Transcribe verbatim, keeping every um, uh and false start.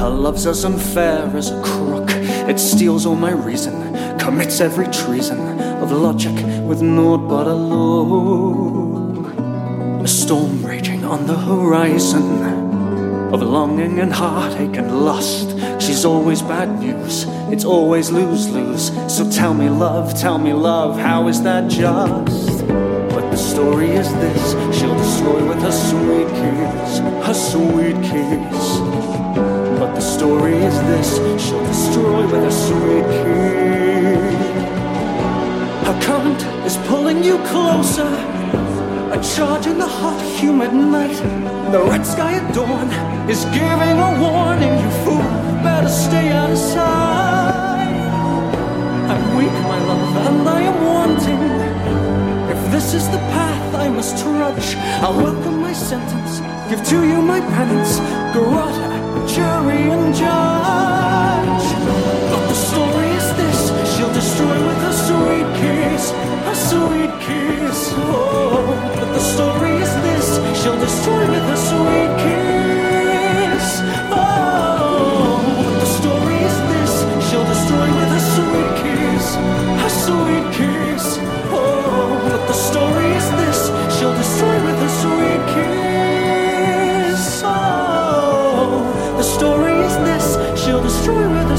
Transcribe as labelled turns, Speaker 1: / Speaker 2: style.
Speaker 1: Her love's as unfair as a crook. It steals all my reason, commits every treason of logic with naught but a look. A storm raging on the horizon of longing and heartache and lust. She's always bad news, it's always lose-lose. So tell me love, tell me love, how is that just? But the story is this, she'll destroy with her sweet kiss, her sweet kiss. But the story is this, she'll destroy with her sweet kiss. Her current is pulling you closer, a charge in the hot, humid night. The red sky at dawn is giving a warning. You fool, better stay out of sight. I'm weak, my love, and I am wanting. If this is the path I must trudge, I'll welcome my sentence, give to you my penance, garrote, jury and judge. But the story is this, she'll destroy with her sweet kiss, her sweet kiss. Oh, but the story is this, she'll destroy with her sweet kiss. Oh, but the story is this, she'll destroy with her sweet kiss, her sweet kiss. Oh, but the story is this, she'll destroy with her sweet kiss. Oh, the story is this, she'll destroy with her